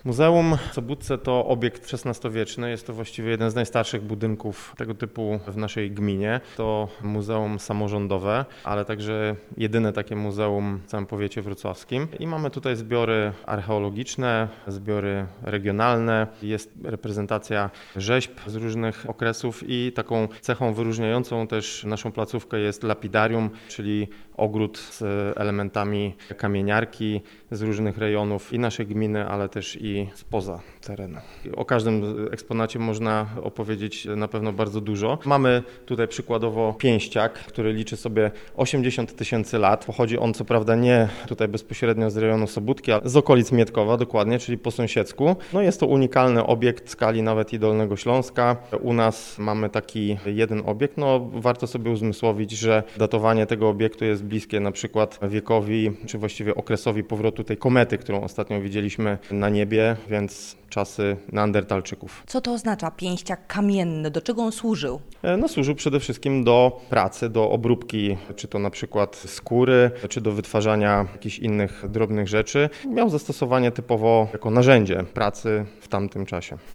Muzeum w Sobótce to obiekt XVI-wieczny. Jest to właściwie jeden z najstarszych budynków tego typu w naszej gminie. To muzeum samorządowe, ale także jedyne takie muzeum w całym powiecie wrocławskim. I mamy tutaj zbiory archeologiczne, zbiory regionalne. Jest reprezentacja rzeźb z różnych okresów i taką cechą wyróżniającą też naszą placówkę jest lapidarium, czyli ogród z elementami kamieniarki z różnych rejonów i naszej gminy, ale też i spoza terenu. O każdym eksponacie można opowiedzieć na pewno bardzo dużo. Mamy tutaj przykładowo pięściak, który liczy sobie 80 000 lat. Pochodzi on co prawda nie tutaj bezpośrednio z rejonu Sobótki, ale z okolic Mietkowa dokładnie, czyli po sąsiedzku. No jest to unikalny obiekt w skali nawet i Dolnego Śląska. U nas mamy taki jeden obiekt. No warto sobie uzmysłowić, że datowanie tego obiektu jest bliskie na przykład wiekowi, czy właściwie okresowi powrotu tej komety, którą ostatnio widzieliśmy na niebie, więc czasy neandertalczyków. Co to oznacza pięściak kamienny? Do czego on służył? No, służył przede wszystkim do pracy, do obróbki, czy to na przykład skóry, czy do wytwarzania jakichś innych drobnych rzeczy. Miał zastosowanie typowo jako narzędzie pracy w tamtym czasie.